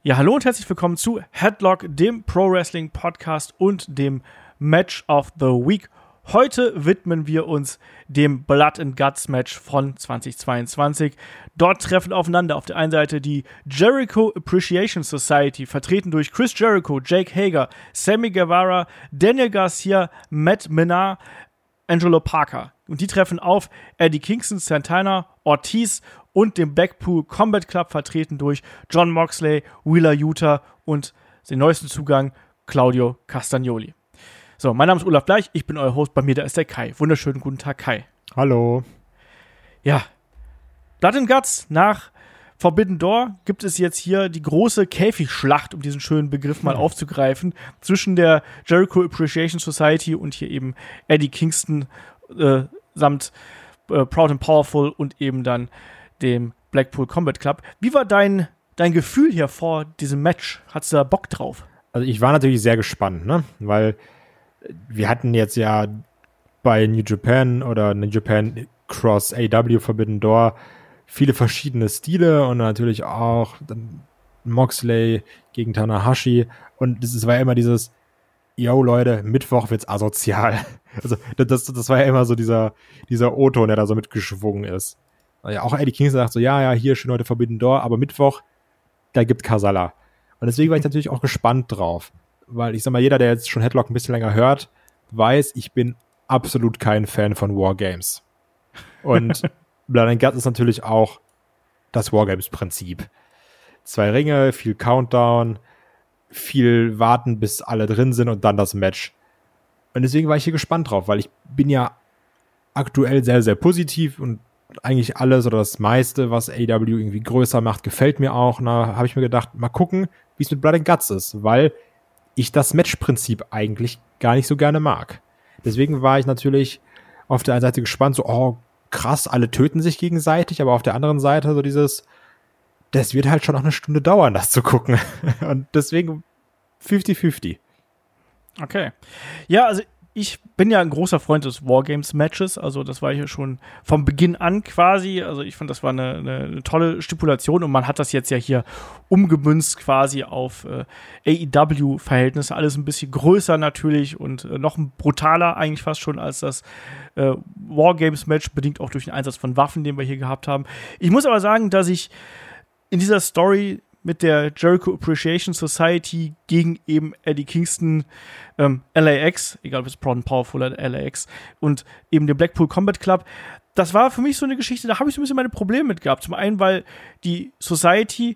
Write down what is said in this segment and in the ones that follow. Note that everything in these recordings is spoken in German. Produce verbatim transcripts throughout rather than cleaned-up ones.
Ja, hallo und herzlich willkommen zu Headlock, dem Pro-Wrestling-Podcast und dem Match of the Week. Heute widmen wir uns dem Blood and Guts Match von zweitausendzweiundzwanzig. Dort treffen aufeinander auf der einen Seite die Jericho Appreciation Society, vertreten durch Chris Jericho, Jake Hager, Sammy Guevara, Daniel Garcia, Matt Menard, Angelo Parker. Und die treffen auf Eddie Kingston, Santana, Ortiz und dem Blackpool Combat Club, vertreten durch Jon Moxley, Wheeler Yuta und den neuesten Zugang Claudio Castagnoli. So, mein Name ist Olaf Bleich, ich bin euer Host, bei mir da ist der Kai. Wunderschönen guten Tag, Kai. Hallo. Ja, Blood and Guts nach Forbidden Door gibt es jetzt hier die große Käfigschlacht, um diesen schönen Begriff mal aufzugreifen, zwischen der Jericho Appreciation Society und hier eben Eddie Kingston äh, samt äh, Proud and Powerful und eben dann dem Blackpool Combat Club. Wie war dein, dein Gefühl hier vor diesem Match? Hattest du da Bock drauf? Also ich war natürlich sehr gespannt, ne? Weil wir hatten jetzt ja bei New Japan oder New Japan Cross A E W Forbidden Door viele verschiedene Stile und natürlich auch dann Moxley gegen Tanahashi und es war ja immer dieses yo Leute, Mittwoch wird's asozial. Also das, das war ja immer so dieser, dieser O-Ton, der da so mitgeschwungen ist. Ja, auch Eddie Kingston sagt so, ja, ja, hier schön heute Forbidden Door, aber Mittwoch, da gibt Kasala. Und deswegen war ich natürlich auch gespannt drauf. Weil ich sag mal, jeder, der jetzt schon Headlock ein bisschen länger hört, weiß, ich bin absolut kein Fan von Wargames. Und Blood and Guts ist natürlich auch das Wargames-Prinzip. Zwei Ringe, viel Countdown, viel warten, bis alle drin sind und dann das Match. Und deswegen war ich hier gespannt drauf, weil ich bin ja aktuell sehr, sehr positiv und eigentlich alles oder das meiste, was A E W irgendwie größer macht, gefällt mir auch. Da habe ich mir gedacht, mal gucken, wie es mit Blood and Guts ist, weil ich das Matchprinzip eigentlich gar nicht so gerne mag. Deswegen war ich natürlich auf der einen Seite gespannt, so, oh, krass, alle töten sich gegenseitig, aber auf der anderen Seite so dieses, das wird halt schon noch eine Stunde dauern, das zu gucken. Und deswegen fünfzig fünfzig. Okay. Ja, also ich bin ja ein großer Freund des Wargames-Matches, also das war hier schon vom Beginn an quasi, also ich fand, das war eine, eine, eine tolle Stipulation und man hat das jetzt ja hier umgemünzt quasi auf äh, A E W-Verhältnisse, alles ein bisschen größer natürlich und äh, noch brutaler eigentlich fast schon als das äh, Wargames-Match, bedingt auch durch den Einsatz von Waffen, den wir hier gehabt haben. Ich muss aber sagen, dass ich in dieser Story mit der Jericho Appreciation Society gegen eben Eddie Kingston, ähm, L A X, egal ob es Proud and Powerful oder L A X, und eben dem Blackpool Combat Club, das war für mich so eine Geschichte, da habe ich so ein bisschen meine Probleme mit gehabt. Zum einen, weil die Society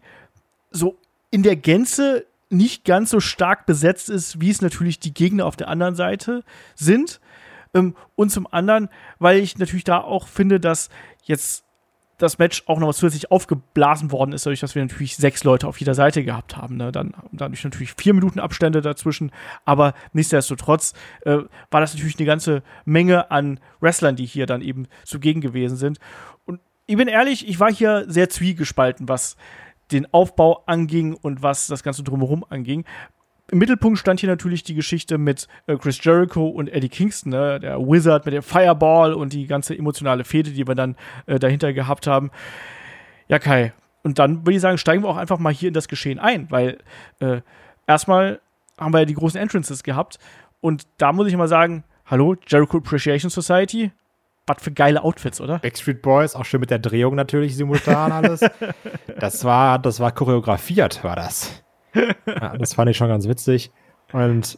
so in der Gänze nicht ganz so stark besetzt ist, wie es natürlich die Gegner auf der anderen Seite sind. Ähm, und zum anderen, weil ich natürlich da auch finde, dass jetzt das Match auch noch zusätzlich aufgeblasen worden ist, dadurch, dass wir natürlich sechs Leute auf jeder Seite gehabt haben. Ne? Dann dadurch natürlich vier Minuten Abstände dazwischen, aber nichtsdestotrotz äh, war das natürlich eine ganze Menge an Wrestlern, die hier dann eben zugegen gewesen sind. Und ich bin ehrlich, ich war hier sehr zwiegespalten, was den Aufbau anging und was das Ganze drumherum anging. Im Mittelpunkt stand hier natürlich die Geschichte mit äh, Chris Jericho und Eddie Kingston, ne? Der Wizard mit dem Fireball und die ganze emotionale Fehde, die wir dann äh, dahinter gehabt haben. Ja, Kai, und dann würde ich sagen, steigen wir auch einfach mal hier in das Geschehen ein, weil äh, erstmal haben wir ja die großen Entrances gehabt und da muss ich mal sagen, hallo, Jericho Appreciation Society, was für geile Outfits, oder? Backstreet Boys, auch schön mit der Drehung natürlich simultan alles. das war, das war choreografiert, war das. Ja, das fand ich schon ganz witzig. Und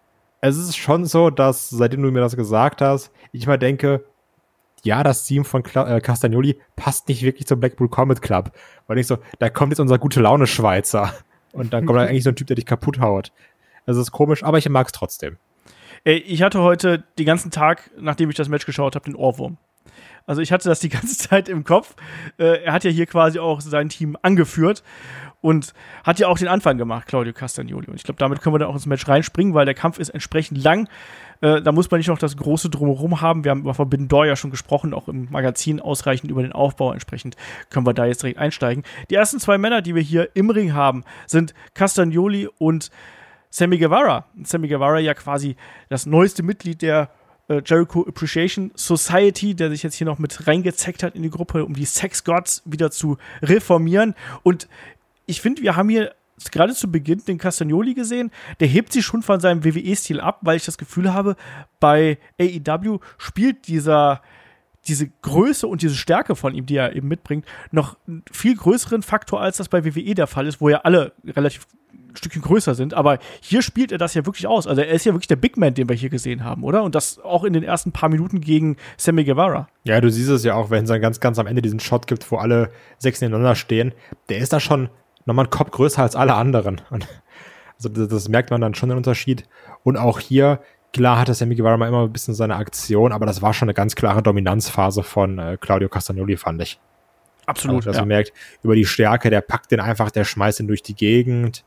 es ist schon so, dass, seitdem du mir das gesagt hast, ich mal denke, ja, das Team von Cla- äh, Castagnoli passt nicht wirklich zum Blackpool Combat Club. Weil ich so, da kommt jetzt unser gute Laune Schweizer. Und dann kommt da eigentlich so ein Typ, der dich kaputt haut. Das ist komisch, aber ich mag es trotzdem. Ey, ich hatte heute den ganzen Tag, nachdem ich das Match geschaut habe, den Ohrwurm. Also ich hatte das die ganze Zeit im Kopf. Äh, er hat ja hier quasi auch sein Team angeführt und hat ja auch den Anfang gemacht, Claudio Castagnoli. Und ich glaube, damit können wir dann auch ins Match reinspringen, weil der Kampf ist entsprechend lang. Äh, da muss man nicht noch das große Drumherum haben. Wir haben über Forbidden Door ja schon gesprochen, auch im Magazin ausreichend über den Aufbau. Entsprechend können wir da jetzt direkt einsteigen. Die ersten zwei Männer, die wir hier im Ring haben, sind Castagnoli und Sammy Guevara. Sammy Guevara ja quasi das neueste Mitglied der äh, Jericho Appreciation Society, der sich jetzt hier noch mit reingezeckt hat in die Gruppe, um die Sex Gods wieder zu reformieren. Und ich finde, wir haben hier gerade zu Beginn den Castagnoli gesehen, der hebt sich schon von seinem W W E-Stil ab, weil ich das Gefühl habe, bei A E W spielt dieser diese Größe und diese Stärke von ihm, die er eben mitbringt, noch einen viel größeren Faktor, als das bei W W E der Fall ist, wo ja alle relativ ein Stückchen größer sind. Aber hier spielt er das ja wirklich aus. Also er ist ja wirklich der Big Man, den wir hier gesehen haben, oder? Und das auch in den ersten paar Minuten gegen Sammy Guevara. Ja, du siehst es ja auch, wenn es dann ganz, ganz am Ende diesen Shot gibt, wo alle sechs nebeneinander stehen. Der ist da schon nochmal einen Kopf größer als alle anderen. Und also das, das merkt man dann schon den Unterschied. Und auch hier, klar hatte Sammy Guevara mal immer ein bisschen seine Aktion, aber das war schon eine ganz klare Dominanzphase von äh, Claudio Castagnoli, fand ich. Absolut, also, dass ja. man merkt, über die Stärke, der packt den einfach, der schmeißt ihn durch die Gegend.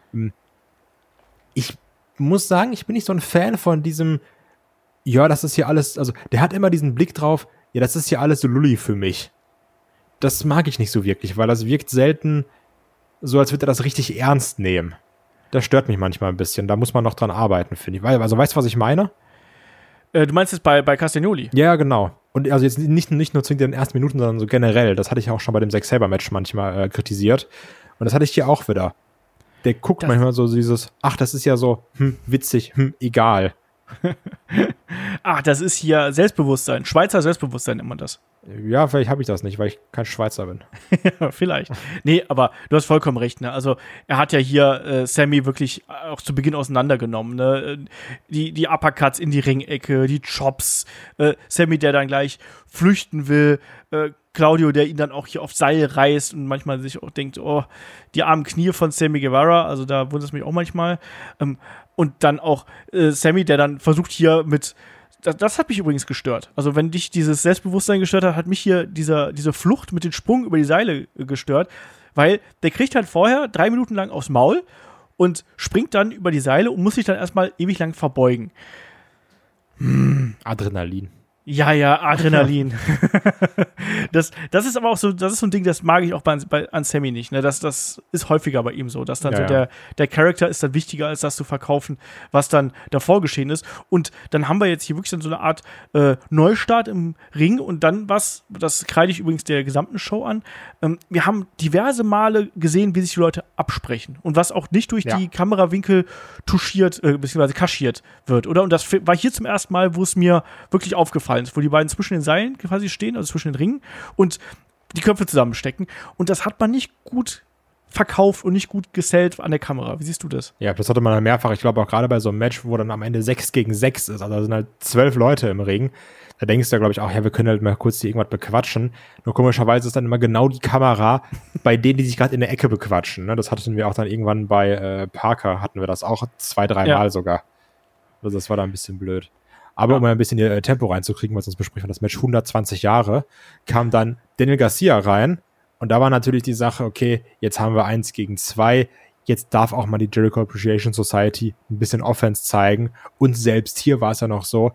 Ich muss sagen, ich bin nicht so ein Fan von diesem, ja, das ist hier alles, also der hat immer diesen Blick drauf, ja, das ist hier alles so Lulli für mich. Das mag ich nicht so wirklich, weil das wirkt selten so, als würde er das richtig ernst nehmen. Das stört mich manchmal ein bisschen. Da muss man noch dran arbeiten, finde ich. Also, weißt du, was ich meine? Äh, du meinst jetzt bei, bei Castagnoli? Ja, genau. Und also jetzt nicht, nicht nur zu den ersten Minuten, sondern so generell. Das hatte ich auch schon bei dem Zack Sabre-Match manchmal äh, kritisiert. Und das hatte ich hier auch wieder. Der guckt das manchmal so dieses, ach, das ist ja so, hm, witzig, hm, egal. Ach, das ist hier Selbstbewusstsein. Schweizer Selbstbewusstsein nennt man das. Ja, vielleicht habe ich das nicht, weil ich kein Schweizer bin. Ja, vielleicht. Nee, aber du hast vollkommen recht, ne? Also, er hat ja hier äh, Sammy wirklich auch zu Beginn auseinandergenommen, ne? Die, die Uppercuts in die Ringecke, die Chops, äh, Sammy, der dann gleich flüchten will, äh, Claudio, der ihn dann auch hier auf Seil reißt und manchmal sich auch denkt, oh, die armen Knie von Sammy Guevara, also da wundert es mich auch manchmal. Ähm, und dann auch äh, Sammy, der dann versucht hier mit Das, das hat mich übrigens gestört. Also wenn dich dieses Selbstbewusstsein gestört hat, hat mich hier dieser, diese Flucht mit dem Sprung über die Seile gestört, weil der kriegt halt vorher drei Minuten lang aufs Maul und springt dann über die Seile und muss sich dann erstmal ewig lang verbeugen. Hm. Adrenalin. Ja, ja, Adrenalin. das, das ist aber auch so, das ist so ein Ding, das mag ich auch bei, bei an Sammy nicht. Ne? Das, das ist häufiger bei ihm so, dass dann ja, so ja. der, der Charakter ist dann wichtiger, als das zu verkaufen, was dann davor geschehen ist. Und dann haben wir jetzt hier wirklich dann so eine Art äh, Neustart im Ring und dann was, das kreide ich übrigens der gesamten Show an, ähm, wir haben diverse Male gesehen, wie sich die Leute absprechen und was auch nicht durch ja. die Kamerawinkel touchiert, äh, beziehungsweise kaschiert wird, oder? Und das war hier zum ersten Mal, wo es mir wirklich aufgefallen ist, wo die beiden zwischen den Seilen quasi stehen, also zwischen den Ringen und die Köpfe zusammenstecken. Und das hat man nicht gut verkauft und nicht gut gesellt an der Kamera. Wie siehst du das? Ja, das hatte man dann mehrfach. Ich glaube auch gerade bei so einem Match, wo dann am Ende sechs gegen sechs ist, also da sind halt zwölf Leute im Ring. Da denkst du ja, glaube ich, auch, ja, wir können halt mal kurz die irgendwas bequatschen. Nur komischerweise ist dann immer genau die Kamera bei denen, die sich gerade in der Ecke bequatschen. Ne? Das hatten wir auch dann irgendwann bei äh, Parker, hatten wir das auch zwei, drei Mal ja. sogar. Also das war da ein bisschen blöd. Aber ja. um mal ein bisschen äh, Tempo reinzukriegen, weil sonst besprechen wir das Match hundertzwanzig Jahre, kam dann Daniel Garcia rein. Und da war natürlich die Sache, okay, jetzt haben wir eins gegen zwei. Jetzt darf auch mal die Jericho Appreciation Society ein bisschen Offense zeigen. Und selbst hier war es ja noch so,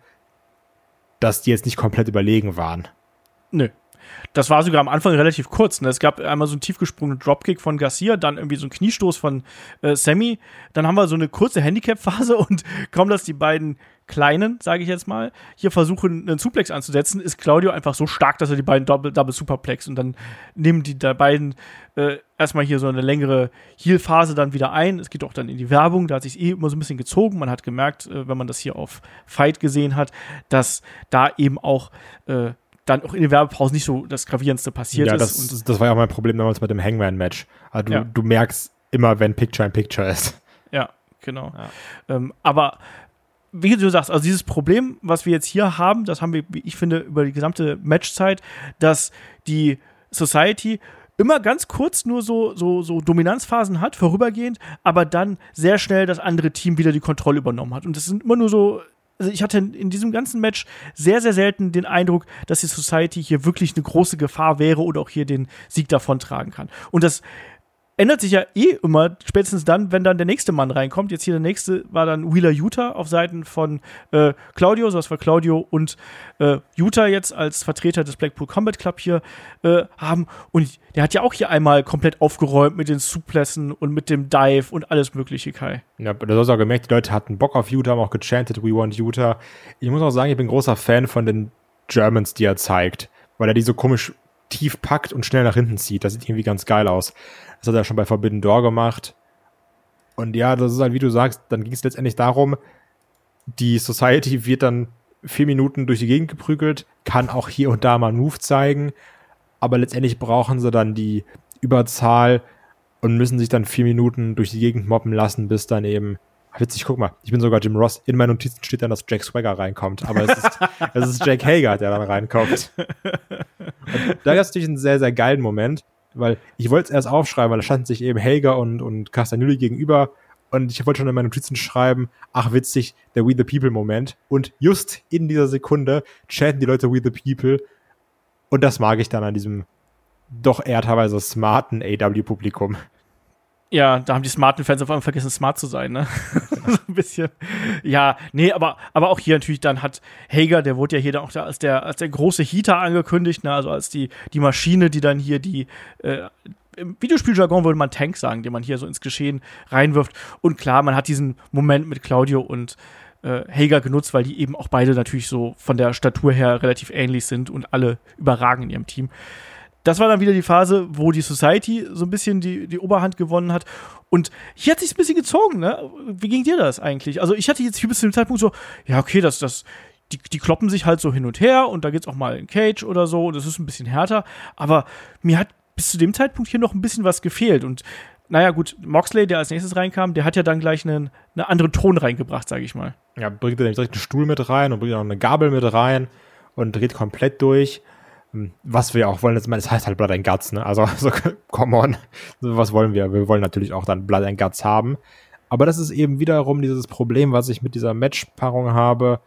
dass die jetzt nicht komplett überlegen waren. Nö. Das war sogar am Anfang relativ kurz. Ne? Es gab einmal so einen tiefgesprungenen Dropkick von Garcia, dann irgendwie so einen Kniestoß von äh, Sammy. Dann haben wir so eine kurze Handicap-Phase und kaum, dass die beiden Kleinen, sage ich jetzt mal, hier versuchen, einen Suplex anzusetzen, ist Claudio einfach so stark, dass er die beiden Double, Double Superplex und dann nehmen die da beiden äh, erstmal hier so eine längere Heel-Phase dann wieder ein. Es geht auch dann in die Werbung, da hat sich eh immer so ein bisschen gezogen. Man hat gemerkt, äh, wenn man das hier auf Fight gesehen hat, dass da eben auch äh, dann auch in den Werbepausen nicht so das Gravierendste passiert ja, ist. Das, und das war ja auch mein Problem damals mit dem Hangman-Match. Also du, ja. du merkst immer, wenn Picture in Picture ist. Ja, genau. Ja. Ähm, aber wie du sagst, also dieses Problem, was wir jetzt hier haben, das haben wir, wie ich finde, über die gesamte Matchzeit, dass die Society immer ganz kurz nur so, so, so Dominanzphasen hat, vorübergehend, aber dann sehr schnell das andere Team wieder die Kontrolle übernommen hat. Und das sind immer nur so, also ich hatte in diesem ganzen Match sehr, sehr selten den Eindruck, dass die Society hier wirklich eine große Gefahr wäre oder auch hier den Sieg davontragen kann. Und das ändert sich ja eh immer, spätestens dann, wenn dann der nächste Mann reinkommt. Jetzt hier der nächste war dann Wheeler Yuta auf Seiten von äh, Claudio, so was wir Claudio und äh, Yuta jetzt als Vertreter des Blackpool Combat Club hier äh, haben. Und der hat ja auch hier einmal komplett aufgeräumt mit den Suplessen und mit dem Dive und alles mögliche, Kai. Ja, du hast auch gemerkt, die Leute hatten Bock auf Yuta, haben auch gechantet, we want Yuta. Ich muss auch sagen, ich bin großer Fan von den Germans, die er zeigt, weil er die so komisch tief packt und schnell nach hinten zieht. Das sieht irgendwie ganz geil aus. Das hat er schon bei Forbidden Door gemacht. Und ja, das ist halt, wie du sagst, dann ging es letztendlich darum, die Society wird dann vier Minuten durch die Gegend geprügelt, kann auch hier und da mal einen Move zeigen, aber letztendlich brauchen sie dann die Überzahl und müssen sich dann vier Minuten durch die Gegend mobben lassen, bis dann eben, witzig, guck mal, ich bin sogar Jim Ross, in meinen Notizen steht dann, dass Jack Swagger reinkommt, aber es ist, es ist Jack Hager, der dann reinkommt. Und da gab es natürlich einen sehr, sehr geilen Moment, weil ich wollte es erst aufschreiben, weil da standen sich eben Hager und, und Castagnoli gegenüber und ich wollte schon in meinen Notizen schreiben, ach witzig, der We the People-Moment. Und just in dieser Sekunde chatten die Leute We the People und das mag ich dann an diesem doch eher teilweise smarten A E W-Publikum. Ja, da haben die smarten Fans auf einmal vergessen, smart zu sein, ne? So ein bisschen. Ja, nee, aber, aber auch hier natürlich dann hat Hager, der wurde ja hier dann auch als der, als der große Heater angekündigt, ne? Also als die, die Maschine, die dann hier die, äh, im Videospieljargon würde man Tank sagen, den man hier so ins Geschehen reinwirft. Und klar, man hat diesen Moment mit Claudio und äh, Hager genutzt, weil die eben auch beide natürlich so von der Statur her relativ ähnlich sind und alle überragen in ihrem Team. Das war dann wieder die Phase, wo die Society so ein bisschen die, die Oberhand gewonnen hat. Und hier hat sich's ein bisschen gezogen, ne? Wie ging dir das eigentlich? Also ich hatte jetzt hier bis zu dem Zeitpunkt so, ja, okay, das, das, die, die kloppen sich halt so hin und her und da geht's auch mal in Cage oder so und das ist ein bisschen härter. Aber mir hat bis zu dem Zeitpunkt hier noch ein bisschen was gefehlt. Und naja, gut, Moxley, der als nächstes reinkam, der hat ja dann gleich einen, einen anderen Ton reingebracht, sag ich mal. Ja, bringt er direkt einen Stuhl mit rein und bringt auch eine Gabel mit rein und dreht komplett durch. Was wir auch wollen, das heißt halt Blood and Guts, ne? Also, so, come on. Was wollen wir? Wir wollen natürlich auch dann Blood and Guts haben. Aber das ist eben wiederum dieses Problem, was ich mit dieser Matchpaarung habe.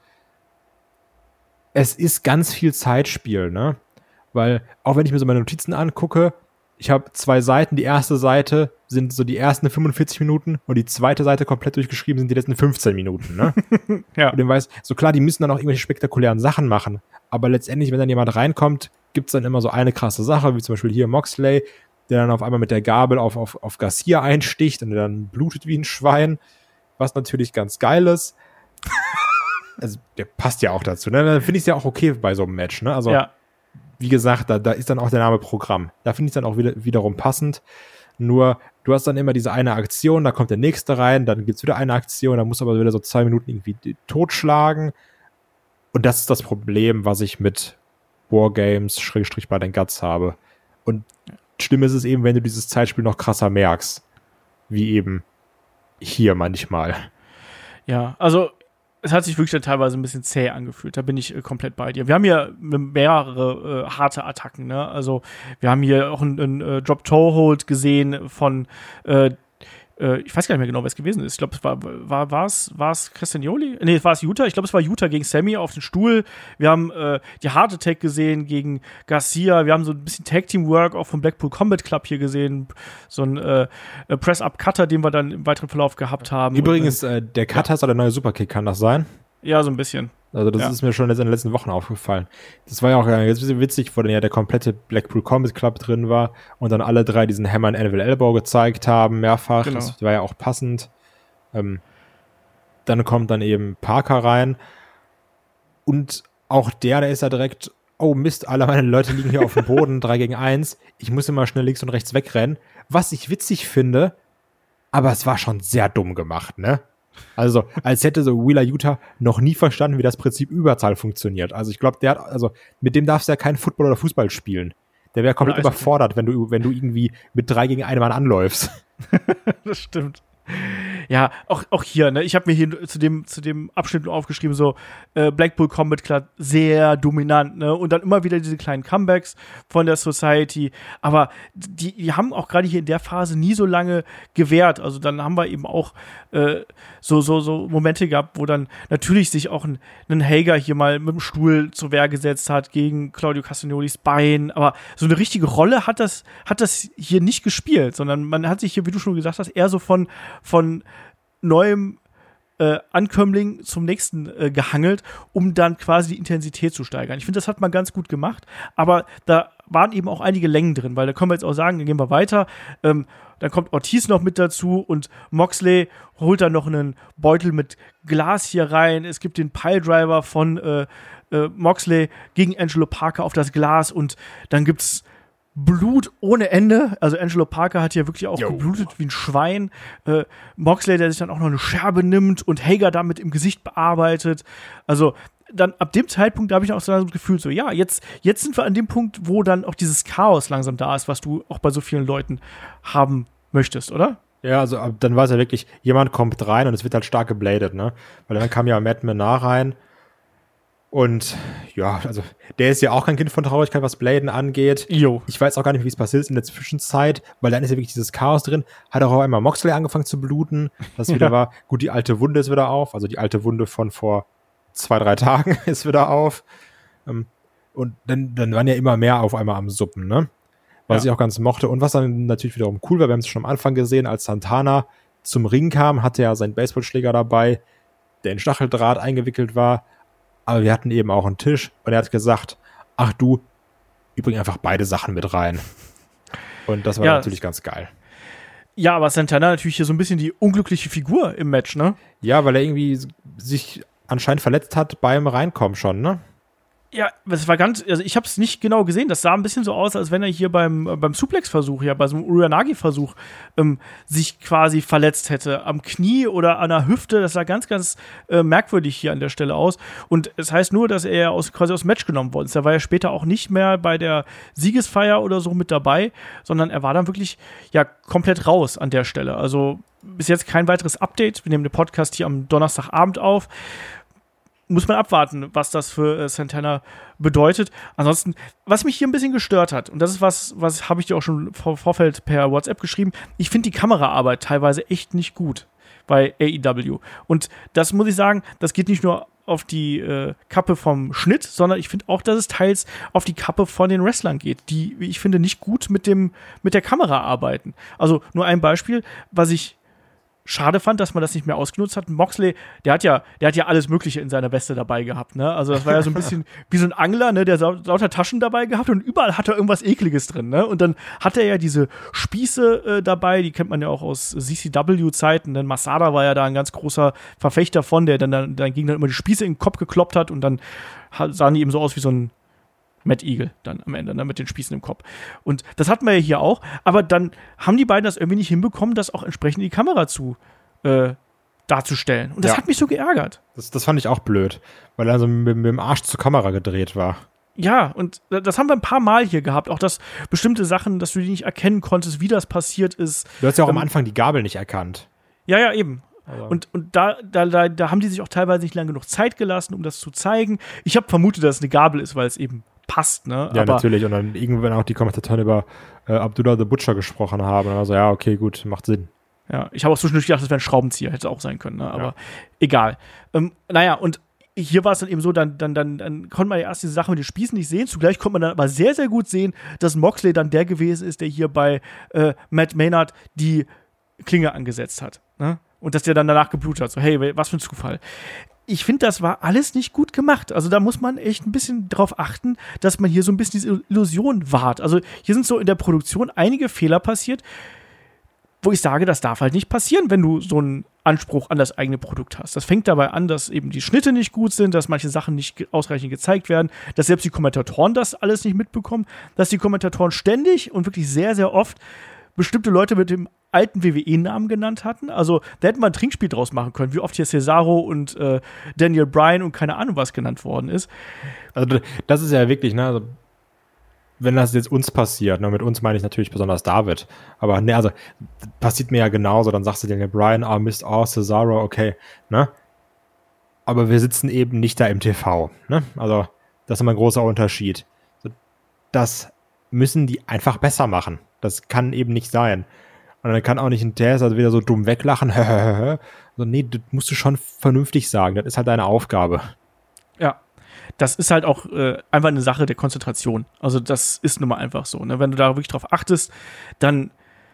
Es ist ganz viel Zeitspiel, ne? Weil, auch wenn ich mir so meine Notizen angucke, ich habe zwei Seiten. Die erste Seite sind so die ersten fünfundvierzig Minuten und die zweite Seite komplett durchgeschrieben sind die letzten fünfzehn Minuten, ne? Ja. Und du weißt, so klar, die müssen dann auch irgendwelche spektakulären Sachen machen. Aber letztendlich, wenn dann jemand reinkommt, gibt es dann immer so eine krasse Sache, wie zum Beispiel hier Moxley, der dann auf einmal mit der Gabel auf, auf, auf Garcia einsticht und der dann blutet wie ein Schwein, was natürlich ganz geil ist. Also, der passt ja auch dazu, ne? Dann finde ich es ja auch okay bei so einem Match, ne? Also, ja. Wie gesagt, da, da ist dann auch der Name Programm. Da finde ich es dann auch wieder, wiederum passend. Nur, du hast dann immer diese eine Aktion, da kommt der nächste rein, dann gibt es wieder eine Aktion, da muss aber wieder so zwei Minuten irgendwie totschlagen. Und das ist das Problem, was ich mit Wargames, Schrägstrich bei den Guts habe. Und schlimm ist es eben, wenn du dieses Zeitspiel noch krasser merkst. Wie eben hier manchmal. Ja, also es hat sich wirklich dann teilweise ein bisschen zäh angefühlt. Da bin ich äh, komplett bei dir. Wir haben hier mehrere äh, harte Attacken, ne? Also wir haben hier auch einen, einen äh, Drop-Toe-Hold gesehen von äh, ich weiß gar nicht mehr genau, wer es gewesen ist. Ich glaube, es war, war, war es, war es Castagnoli? Nee, war es Utah? Ich glaube, es war Utah gegen Sammy auf den Stuhl. Wir haben äh, die Heart Attack gesehen gegen Garcia. Wir haben so ein bisschen Tag-Team-Work auch vom Blackpool Combat Club hier gesehen. So ein äh, Press-Up-Cutter, den wir dann im weiteren Verlauf gehabt haben. Übrigens, Und, äh, der Cutter ja. ist der neue Superkick, kann das sein? Ja, so ein bisschen. Also das ja. ist mir schon jetzt in den letzten Wochen aufgefallen. Das war ja auch jetzt ein bisschen witzig, wo dann ja der komplette Blackpool Combat Club drin war und dann alle drei diesen Hammer and Anvil Elbow gezeigt haben, mehrfach. Genau. Das war ja auch passend. Ähm, dann kommt dann eben Parker rein und auch der, der ist ja direkt, oh Mist, alle meine Leute liegen hier auf dem Boden, drei gegen eins. Ich muss immer schnell links und rechts wegrennen. Was ich witzig finde, aber es war schon sehr dumm gemacht, ne? Also, als hätte so Wheeler Yuta noch nie verstanden, wie das Prinzip Überzahl funktioniert. Also, ich glaube, der hat, also, mit dem darfst du ja kein Football oder Fußball spielen. Der wäre komplett überfordert, wenn du, wenn du irgendwie mit drei gegen einen Mann anläufst. Das stimmt. Ja, auch, auch hier, ne, ich habe mir hier zu dem, zu dem Abschnitt nur aufgeschrieben, so äh, Blackpool Combat Club sehr dominant, ne, und dann immer wieder diese kleinen Comebacks von der Society, aber die, die haben auch gerade hier in der Phase nie so lange gewährt, also dann haben wir eben auch äh, so, so, so Momente gehabt, wo dann natürlich sich auch ein, ein Hager hier mal mit dem Stuhl zur Wehr gesetzt hat gegen Claudio Castagnolis Bein, aber so eine richtige Rolle hat das, hat das hier nicht gespielt, sondern man hat sich hier, wie du schon gesagt hast, eher so von, von neuem äh, Ankömmling zum nächsten äh, gehangelt, um dann quasi die Intensität zu steigern. Ich finde, das hat man ganz gut gemacht, aber da waren eben auch einige Längen drin, weil da können wir jetzt auch sagen, dann gehen wir weiter, ähm, dann kommt Ortiz noch mit dazu und Moxley holt dann noch einen Beutel mit Glas hier rein, es gibt den Piledriver von äh, äh, Moxley gegen Angelo Parker auf das Glas und dann gibt's Blut ohne Ende. Also Angelo Parker hat hier wirklich auch Jo. geblutet wie ein Schwein. Äh, Moxley, der sich dann auch noch eine Scherbe nimmt und Hager damit im Gesicht bearbeitet. Also dann ab dem Zeitpunkt, da habe ich auch so das Gefühl, so ja, jetzt, jetzt sind wir an dem Punkt, wo dann auch dieses Chaos langsam da ist, was du auch bei so vielen Leuten haben möchtest, oder? Ja, also ab- dann war es ja wirklich, jemand kommt rein und es wird halt stark gebladet, ne? Weil dann kam ja Matt Menard rein und ja, also der ist ja auch kein Kind von Traurigkeit, was Bladen angeht. Jo. Ich weiß auch gar nicht, wie es passiert ist in der Zwischenzeit, weil dann ist ja wirklich dieses Chaos drin. Hat auch auf einmal Moxley angefangen zu bluten, das wieder Ja. war. Gut, die alte Wunde ist wieder auf, also die alte Wunde von vor zwei, drei Tagen ist wieder auf. Ähm, Und dann, dann waren ja immer mehr auf einmal am Suppen, ne? Was Ja. ich auch ganz mochte. Und was dann natürlich wiederum cool war, wir haben es schon am Anfang gesehen, als Santana zum Ring kam, hatte er seinen Baseballschläger dabei, der in Stacheldraht eingewickelt war. Aber wir hatten eben auch einen Tisch und er hat gesagt, ach du, ich bring einfach beide Sachen mit rein. Und das war Ja. natürlich ganz geil. Ja, aber Santana natürlich hier so ein bisschen die unglückliche Figur im Match, ne? Ja, weil er irgendwie sich anscheinend verletzt hat beim Reinkommen schon, ne? Ja, das war ganz, also ich habe es nicht genau gesehen. Das sah ein bisschen so aus, als wenn er hier beim, äh, beim Suplex-Versuch, ja, bei so einem Uranagi-Versuch ähm, sich quasi verletzt hätte. Am Knie oder an der Hüfte. Das sah ganz, ganz äh, merkwürdig hier an der Stelle aus. Und es heißt nur, dass er aus, quasi aus dem Match genommen worden ist. Er war ja später auch nicht mehr bei der Siegesfeier oder so mit dabei, sondern er war dann wirklich ja komplett raus an der Stelle. Also bis jetzt kein weiteres Update. Wir nehmen den Podcast hier am Donnerstagabend auf. Muss man abwarten, was das für äh, Santana bedeutet. Ansonsten, was mich hier ein bisschen gestört hat, und das ist was, was habe ich dir auch schon vor Vorfeld per WhatsApp geschrieben, ich finde die Kameraarbeit teilweise echt nicht gut bei A E W. Und das muss ich sagen, das geht nicht nur auf die äh, Kappe vom Schnitt, sondern ich finde auch, dass es teils auf die Kappe von den Wrestlern geht, die, wie ich finde, nicht gut mit dem, mit der Kamera arbeiten. Also nur ein Beispiel, was ich schade fand, dass man das nicht mehr ausgenutzt hat. Moxley, der hat ja, der hat ja alles Mögliche in seiner Weste dabei gehabt, ne? Also das war ja so ein bisschen wie so ein Angler, ne? Der sau- lauter Taschen dabei gehabt und überall hat er irgendwas Ekliges drin, ne? Und dann hat er ja diese Spieße äh, dabei, die kennt man ja auch aus C C W-Zeiten, denn Masada war ja da ein ganz großer Verfechter von, der dann, dann, dann ging dann immer die Spieße in den Kopf gekloppt hat und dann ha- sahen die eben so aus wie so ein Matt Eagle dann am Ende, ne, mit den Spießen im Kopf. Und das hatten wir ja hier auch, aber dann haben die beiden das irgendwie nicht hinbekommen, das auch entsprechend in die Kamera zu äh, darzustellen. Und das Ja. hat mich so geärgert. Das, das fand ich auch blöd, weil er so mit, mit dem Arsch zur Kamera gedreht war. Ja, und das haben wir ein paar Mal hier gehabt, auch dass bestimmte Sachen, dass du die nicht erkennen konntest, wie das passiert ist. Du hast ja auch Ähm, am Anfang die Gabel nicht erkannt. Ja, ja, eben. Also- Und, und da, da, da, da haben die sich auch teilweise nicht lange genug Zeit gelassen, um das zu zeigen. Ich habe vermutet, dass es eine Gabel ist, weil es eben passt, ne? Ja, Aber natürlich. Und dann irgendwann auch die Kommentatoren über äh, Abdullah the Butcher gesprochen haben. Also ja, okay, gut, macht Sinn. ja, ich habe auch zwischendurch gedacht, das wäre ein Schraubenzieher, hätte es auch sein können, ne? Aber Ja. egal. Ähm, naja, und hier war es dann eben so, dann, dann, dann, dann konnte man ja erst diese Sache mit den Spießen nicht sehen. Zugleich konnte man dann aber sehr, sehr gut sehen, dass Moxley dann der gewesen ist, der hier bei äh, Matt Maynard die Klinge angesetzt hat. Ne? Und dass der dann danach geblutet hat. So, hey, was für ein Zufall. Ich finde, das war alles nicht gut gemacht. Also da muss man echt ein bisschen drauf achten, dass man hier so ein bisschen diese Illusion wahrt. Also hier sind so in der Produktion einige Fehler passiert, wo ich sage, das darf halt nicht passieren, wenn du so einen Anspruch an das eigene Produkt hast. Das fängt dabei an, dass eben die Schnitte nicht gut sind, dass manche Sachen nicht ge- ausreichend gezeigt werden, dass selbst die Kommentatoren das alles nicht mitbekommen, dass die Kommentatoren ständig und wirklich sehr, sehr oft bestimmte Leute mit dem alten W W E-Namen genannt hatten. Also da hätte man ein Trinkspiel draus machen können, wie oft hier Cesaro und äh, Daniel Bryan und keine Ahnung was genannt worden ist. Also das ist ja wirklich, ne, also wenn das jetzt uns passiert, ne, mit uns meine ich natürlich besonders David, aber ne, also passiert mir ja genauso, dann sagst du Daniel Bryan, ah Mist, oh, Cesaro, okay, ne, aber wir sitzen eben nicht da im T V, ne, also das ist immer ein großer Unterschied. Das müssen die einfach besser machen, das kann eben nicht sein. Und dann kann auch nicht ein Tess also wieder so dumm weglachen, so, nee, das musst du schon vernünftig sagen, das ist halt deine Aufgabe. Ja, das ist halt auch äh, einfach eine Sache der Konzentration. Also das ist nun mal einfach so. Ne? Wenn du da wirklich drauf achtest, dann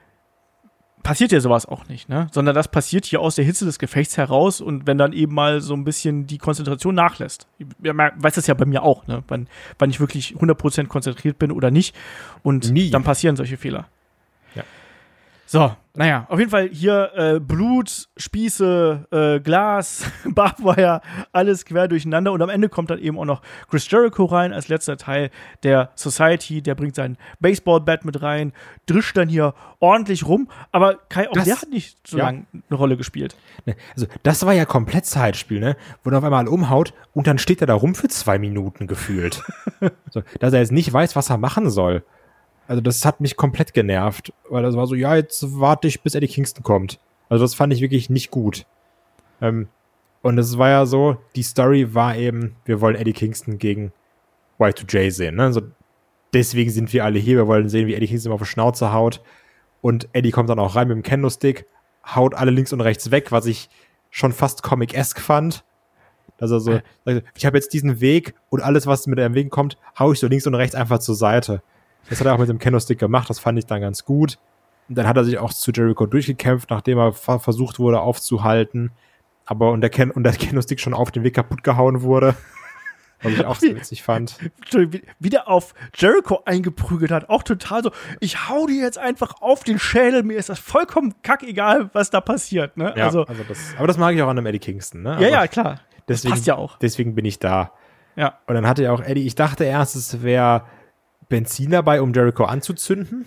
passiert ja sowas auch nicht, ne? Sondern das passiert hier aus der Hitze des Gefechts heraus und wenn dann eben mal so ein bisschen die Konzentration nachlässt. Ich weiß das ja bei mir auch, ne? Wann, wann ich wirklich hundert Prozent konzentriert bin oder nicht. Und Nie. dann passieren solche Fehler. Ja. So, naja, auf jeden Fall hier äh, Blut, Spieße, äh, Glas, Barbwire, alles quer durcheinander. Und am Ende kommt dann eben auch noch Chris Jericho rein als letzter Teil der Society. Der bringt sein Baseball-Bat mit rein, drischt dann hier ordentlich rum. Aber Kai, auch das, der hat nicht so ja. lange eine Rolle gespielt. Ne, also das war ja komplett Zeitspiel, ne? Wo er auf einmal umhaut und dann steht er da rum für zwei Minuten gefühlt. So, dass er jetzt nicht weiß, was er machen soll. Also das hat mich komplett genervt, weil das war so, ja, jetzt warte ich, bis Eddie Kingston kommt. Also das fand ich wirklich nicht gut. Ähm, und es war ja so, die Story war eben, wir wollen Eddie Kingston gegen Y zwei J sehen. Ne? Also deswegen sind wir alle hier, wir wollen sehen, wie Eddie Kingston auf die Schnauze haut. Und Eddie kommt dann auch rein mit dem Kendo-Stick, haut alle links und rechts weg, was ich schon fast Comic-esque fand. Also so, ich habe jetzt diesen Weg und alles, was mit dem Weg kommt, hau ich so links und rechts einfach zur Seite. Das hat er auch mit dem Kendo-Stick gemacht, das fand ich dann ganz gut. Und dann hat er sich auch zu Jericho durchgekämpft, nachdem er fa- versucht wurde aufzuhalten. Aber und der, Ken- und der Kendo-Stick schon auf den Weg kaputt gehauen wurde. Was ich auch so witzig fand. Wie der auf Jericho eingeprügelt hat, auch total so, ich hau dir jetzt einfach auf den Schädel, mir ist das vollkommen kackegal, was da passiert. Ne? Ja, also, also das, aber das mag ich auch an einem Eddie Kingston. Ne? Ja, aber ja, klar. Deswegen, das passt ja auch. Deswegen bin ich da. Ja. Und dann hatte ja auch Eddie, ich dachte erst, es wäre Benzin dabei, um Jericho anzuzünden.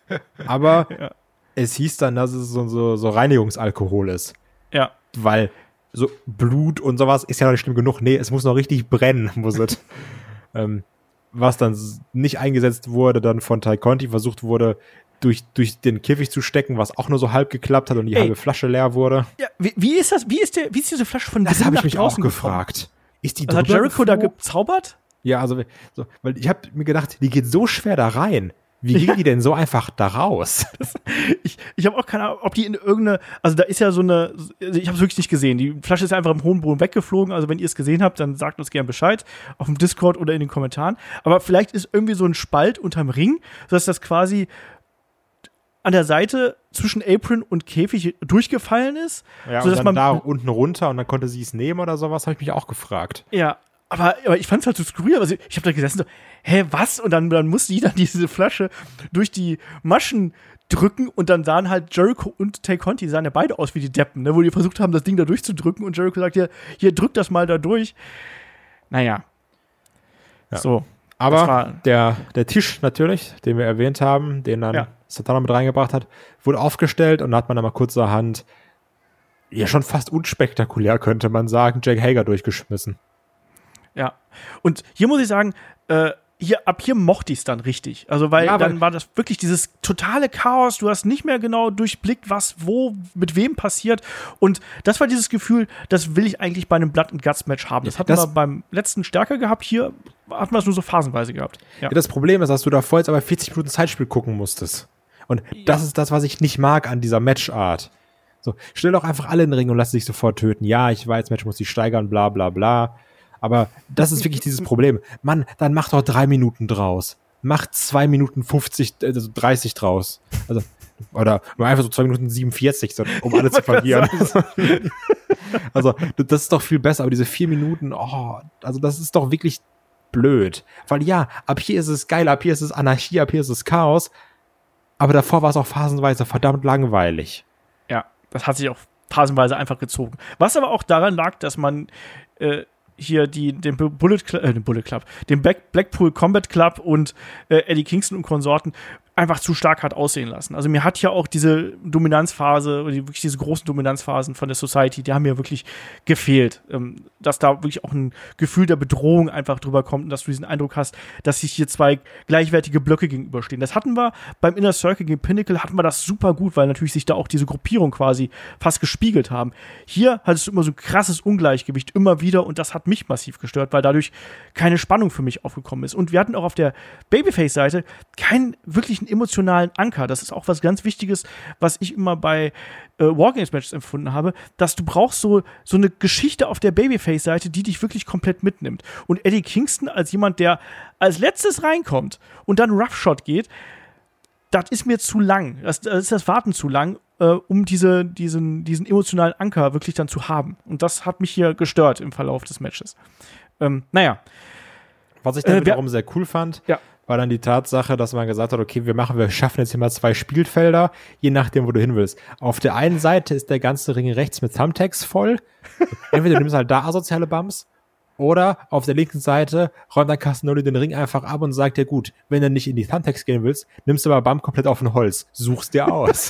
Aber ja. es hieß dann, dass es so, so, so Reinigungsalkohol ist. Ja. Weil so Blut und sowas ist ja noch nicht schlimm genug. Nee, es muss noch richtig brennen, muss es. ähm, was dann nicht eingesetzt wurde, dann von Ty Conti versucht wurde, durch, durch den Käfig zu stecken, was auch nur so halb geklappt hat und die Ey. halbe Flasche leer wurde. Ja, wie, wie ist das? Wie ist, der, wie ist diese Flasche von Das habe ich mich auch gefragt. Ist die also hat Jericho da gezaubert? Ja, also, so, weil ich habe mir gedacht, die geht so schwer da rein. Wie ging ja. die denn so einfach da raus? Das, ich ich habe auch keine Ahnung, ob die in irgendeine, also da ist ja so eine, also ich habe es wirklich nicht gesehen. Die Flasche ist ja einfach im hohen Boden weggeflogen. Also wenn ihr es gesehen habt, dann sagt uns gerne Bescheid auf dem Discord oder in den Kommentaren. Aber vielleicht ist irgendwie so ein Spalt unterm Ring, sodass das quasi an der Seite zwischen Apron und Käfig durchgefallen ist. Ja, sodass und dann man da unten runter und dann konnte sie es nehmen oder sowas, habe ich mich auch gefragt. Ja, aber, aber ich fand es halt so skurril. Also ich habe da gesessen so, hä, was? Und dann, dann musste die dann diese Flasche durch die Maschen drücken und dann sahen halt Jericho und Tay Conti, sahen ja beide aus wie die Deppen, ne? Wo die versucht haben, das Ding da durchzudrücken und Jericho sagt, hier, hier, drück das mal da durch. Naja. Ja. So. Aber der, der Tisch natürlich, den wir erwähnt haben, den dann ja. Satana mit reingebracht hat, wurde aufgestellt und da hat man dann mal kurzerhand, ja schon fast unspektakulär, könnte man sagen, Jake Hager durchgeschmissen. Ja, und hier muss ich sagen, äh, hier, ab hier mochte ich es dann richtig. Also, weil ja, dann war das wirklich dieses totale Chaos. Du hast nicht mehr genau durchblickt, was wo mit wem passiert. Und das war dieses Gefühl, das will ich eigentlich bei einem Blood and Guts Match haben. Das hatten das, wir beim letzten stärker gehabt. Hier hatten wir es nur so phasenweise gehabt. Ja. Ja, das Problem ist, dass du davor jetzt aber vierzig Minuten Zeitspiel gucken musstest. Und ja. das ist das, was ich nicht mag an dieser Matchart. So, stell doch einfach alle in den Ring und lass dich sofort töten. Ja, ich weiß, Match muss sich steigern, bla bla bla. Aber das ist wirklich dieses Problem. Mann, dann mach doch drei Minuten draus. Mach zwei Minuten fünfzig, also dreißig draus. Also, oder einfach so zwei Minuten siebenundvierzig, um alle zu verlieren. Also, das ist doch viel besser. Aber diese vier Minuten, oh, also das ist doch wirklich blöd. Weil ja, ab hier ist es geil, ab hier ist es Anarchie, ab hier ist es Chaos. Aber davor war es auch phasenweise verdammt langweilig. Ja, das hat sich auch phasenweise einfach gezogen. Was aber auch daran lag, dass man äh, hier die, den Bullet Club, äh, den Bullet Club, den Black, Blackpool Combat Club und äh, Eddie Kingston und Konsorten einfach zu stark hat aussehen lassen. Also mir hat ja auch diese Dominanzphase, oder die, wirklich diese großen Dominanzphasen von der Society, die haben mir wirklich gefehlt. Ähm, dass da wirklich auch ein Gefühl der Bedrohung einfach drüber kommt und dass du diesen Eindruck hast, dass sich hier zwei gleichwertige Blöcke gegenüberstehen. Das hatten wir beim Inner Circle gegen Pinnacle, hatten wir das super gut, weil natürlich sich da auch diese Gruppierung quasi fast gespiegelt haben. Hier hattest du immer so ein krasses Ungleichgewicht, immer wieder, und das hat mich massiv gestört, weil dadurch keine Spannung für mich aufgekommen ist. Und wir hatten auch auf der Babyface-Seite keinen wirklichen emotionalen Anker. Das ist auch was ganz Wichtiges, was ich immer bei äh, Wargames-Matches empfunden habe, dass du brauchst so, so eine Geschichte auf der Babyface-Seite, die dich wirklich komplett mitnimmt. Und Eddie Kingston als jemand, der als letztes reinkommt und dann Roughshot geht, das ist mir zu lang. Das, das ist das Warten zu lang, äh, um diese, diesen, diesen emotionalen Anker wirklich dann zu haben. Und das hat mich hier gestört im Verlauf des Matches. Ähm, naja. Was ich dann äh, wiederum sehr cool fand, ja. war dann die Tatsache, dass man gesagt hat, okay, wir machen, wir schaffen jetzt hier mal zwei Spielfelder, je nachdem, wo du hin willst. Auf der einen Seite ist der ganze Ring rechts mit Thumbtacks voll. Entweder du nimmst halt da asoziale Bumps, oder auf der linken Seite räumt dann Castagnoli den Ring einfach ab und sagt dir, gut, wenn du nicht in die Thumbtacks gehen willst, nimmst du aber Bump komplett auf ein Holz. Suchst dir aus.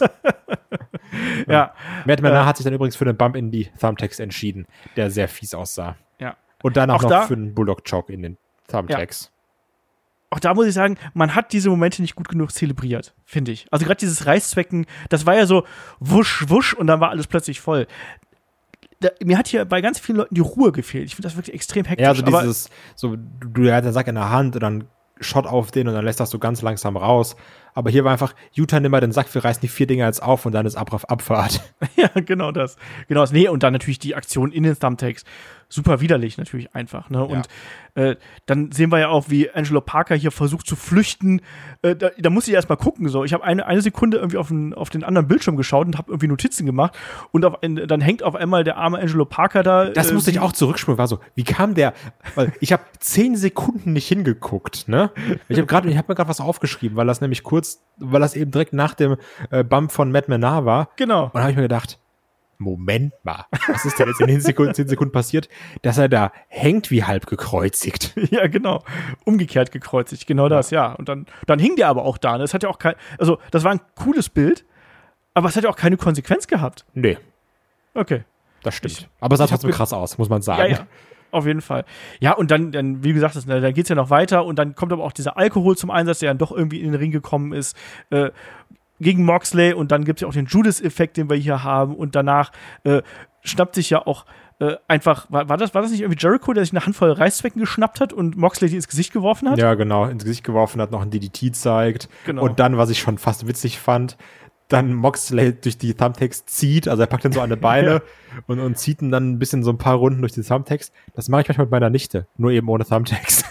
ja. Matt Menard äh, hat sich dann übrigens für den Bump in die Thumbtacks entschieden, der sehr fies aussah. Ja. Und dann auch, auch noch da, für einen Bulldog-Choke in den Thumbtacks. Ja. Auch da muss ich sagen, man hat diese Momente nicht gut genug zelebriert, finde ich. Also gerade dieses Reißzwecken, das war ja so wusch, wusch und dann war alles plötzlich voll. Da, mir hat hier bei ganz vielen Leuten die Ruhe gefehlt. Ich finde das wirklich extrem hektisch. Ja, also dieses, so, du, du hast den Sack in der Hand und dann Shot auf den und dann lässt das so ganz langsam raus. Aber hier war einfach, Utah, nimm mal den Sack, wir reißen die vier Dinger jetzt auf und dann ist Ab auf Abfahrt. Ja, genau das. Genau das. Nee, und dann natürlich die Aktion in den Thumbtacks. Super widerlich natürlich einfach. Ne? Und ja. äh, dann sehen wir ja auch, wie Angelo Parker hier versucht zu flüchten. Äh, da, da muss ich erst mal gucken. So. Ich habe eine, eine Sekunde irgendwie auf den, auf den anderen Bildschirm geschaut und habe irgendwie Notizen gemacht. Und auf, in, dann hängt auf einmal der arme Angelo Parker da. Das äh, musste ich auch zurückspulen. War so, wie kam der? Weil ich habe zehn Sekunden nicht hingeguckt. Ne? Ich habe gerade, ich habe mir gerade was aufgeschrieben, weil das nämlich kurz, weil das eben direkt nach dem äh, Bump von Matt Menard war. Genau. Und da habe ich mir gedacht, Moment mal, was ist denn jetzt in den Sekunden, zehn Sekunden passiert, dass er da hängt wie halb gekreuzigt. Ja, genau. Umgekehrt gekreuzigt, genau das, ja. Und dann, dann hing der aber auch da. Das hat ja auch kein, also das war ein cooles Bild, aber es hat ja auch keine Konsequenz gehabt. Nee. Okay. Das stimmt. Ich, aber es sah trotzdem krass aus, muss man sagen. Ja, ja. Auf jeden Fall. Ja, und dann, dann wie gesagt, das, dann geht's ja noch weiter und dann kommt aber auch dieser Alkohol zum Einsatz, der dann doch irgendwie in den Ring gekommen ist. Äh, gegen Moxley und dann gibt es ja auch den Judas-Effekt, den wir hier haben und danach äh, schnappt sich ja auch äh, einfach, war, war, das, war das nicht irgendwie Jericho, der sich eine Handvoll Reißzwecken geschnappt hat und Moxley die ins Gesicht geworfen hat? Ja, genau, ins Gesicht geworfen hat, noch ein D D T zeigt genau. Und dann, was ich schon fast witzig fand, dann Moxley durch die Thumbtacks zieht, also er packt ihn so an die Beine ja. und, und zieht ihn dann ein bisschen so ein paar Runden durch die Thumbtacks. Das mache ich manchmal mit meiner Nichte, nur eben ohne Thumbtacks.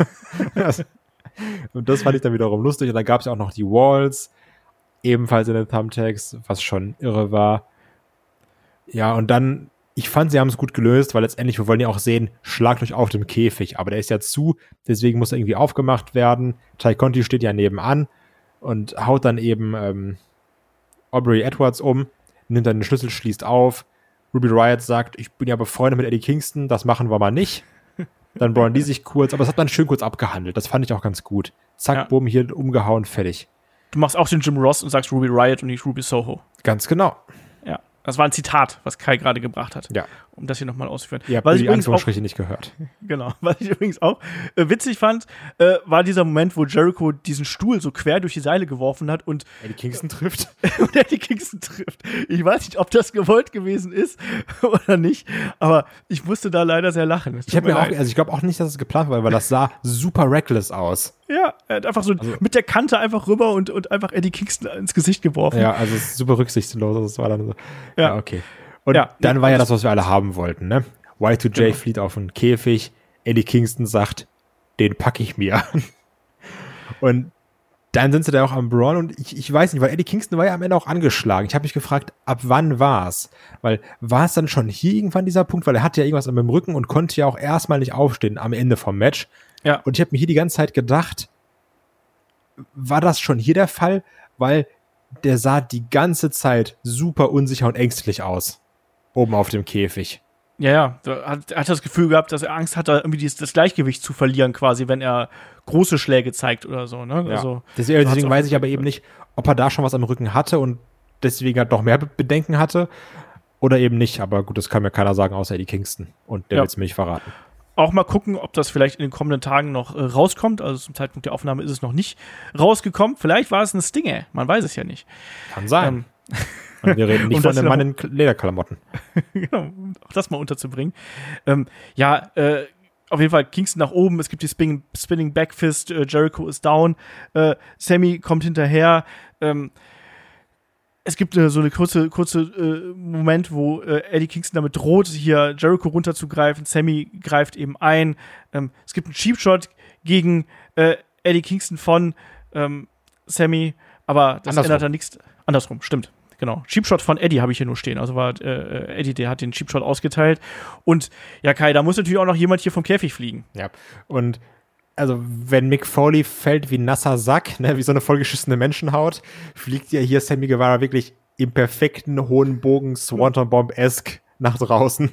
Und das fand ich dann wiederum lustig und dann gab es auch noch die Walls, ebenfalls in den Thumbtacks, was schon irre war. Ja, und dann, ich fand, sie haben es gut gelöst, weil letztendlich, wir wollen ja auch sehen, schlagt euch auf dem Käfig. Aber der ist ja zu, deswegen muss er irgendwie aufgemacht werden. Ty Conti steht ja nebenan und haut dann eben ähm, Aubrey Edwards um, nimmt dann den Schlüssel, schließt auf. Ruby Riott sagt, ich bin ja befreundet mit Eddie Kingston, das machen wir mal nicht. Dann brauen die sich kurz, aber es hat man schön kurz abgehandelt. Das fand ich auch ganz gut. Zack, ja. Bumm, hier umgehauen, fertig. Du machst auch den Jim Ross und sagst Ruby Riott und nicht Ruby Soho. Ganz genau. Ja, das war ein Zitat, was Kai gerade gebracht hat. Ja. Um das hier nochmal auszuführen. Ihr habt die Anführungsstriche nicht gehört. Genau. Was ich übrigens auch äh, witzig fand, äh, war dieser Moment, wo Jericho diesen Stuhl so quer durch die Seile geworfen hat und Eddie Kingston trifft. und Eddie Kingston trifft. Ich weiß nicht, ob das gewollt gewesen ist oder nicht, aber ich musste da leider sehr lachen. Ich habe mir auch, also ich glaube auch nicht, dass es geplant war, weil das sah super reckless aus. Ja, er hat einfach so also, mit der Kante einfach rüber und, und einfach Eddie Kingston ins Gesicht geworfen. Ja, also super rücksichtslos. Das war dann so. Ja, ja okay. Und ja, dann nee, war ja das, was wir alle haben wollten, ne? Y two J genau. flieht auf den Käfig, Eddie Kingston sagt, den packe ich mir. Und dann sind sie da auch am Brawl und ich, ich weiß nicht, weil Eddie Kingston war ja am Ende auch angeschlagen. Ich habe mich gefragt, ab wann war's? Weil war es dann schon hier irgendwann dieser Punkt? Weil er hatte ja irgendwas an dem Rücken und konnte ja auch erstmal nicht aufstehen am Ende vom Match. Ja. Und ich habe mir hier die ganze Zeit gedacht, war das schon hier der Fall? Weil der sah die ganze Zeit super unsicher und ängstlich aus. Oben auf dem Käfig. Ja, ja. Er hat, hat das Gefühl gehabt, dass er Angst hatte, irgendwie dieses, das Gleichgewicht zu verlieren, quasi, wenn er große Schläge zeigt oder so. Ne? Ja. Also, deswegen deswegen weiß ich aber eben nicht, ob er da schon was am Rücken hatte und deswegen halt noch mehr Bedenken hatte oder eben nicht. Aber gut, das kann mir keiner sagen, außer Eddie Kingston. Und der ja. wird es mir nicht verraten. Auch mal gucken, ob das vielleicht in den kommenden Tagen noch äh, rauskommt. Also zum Zeitpunkt der Aufnahme ist es noch nicht rausgekommen. Vielleicht war es ein Stinger. Man weiß es ja nicht. Kann sein. Ähm, Und wir reden nicht von einem Mann in Lederklamotten. Genau, um auch das mal unterzubringen. Ähm, ja, äh, auf jeden Fall Kingston nach oben. Es gibt die Spinning, Spinning Backfist. Äh, Jericho ist down. Äh, Sammy kommt hinterher. Ähm, es gibt äh, so eine kurze, kurze äh, Moment, wo äh, Eddie Kingston damit droht, hier Jericho runterzugreifen. Sammy greift eben ein. Ähm, es gibt einen Cheap Shot gegen äh, Eddie Kingston von ähm, Sammy, aber das Andersrum. ändert dann nichts. Andersrum, stimmt. Genau. Cheap Shot von Eddie habe ich hier nur stehen. Also war äh, Eddie, der hat den Cheap Shot ausgeteilt. Und ja, Kai, da muss natürlich auch noch jemand hier vom Käfig fliegen. Ja, und also wenn Mick Foley fällt wie ein nasser Sack, ne, wie so eine vollgeschissene Menschenhaut, fliegt ja hier Sammy Guevara wirklich im perfekten hohen Bogen Swanton-Bomb-esque nach draußen.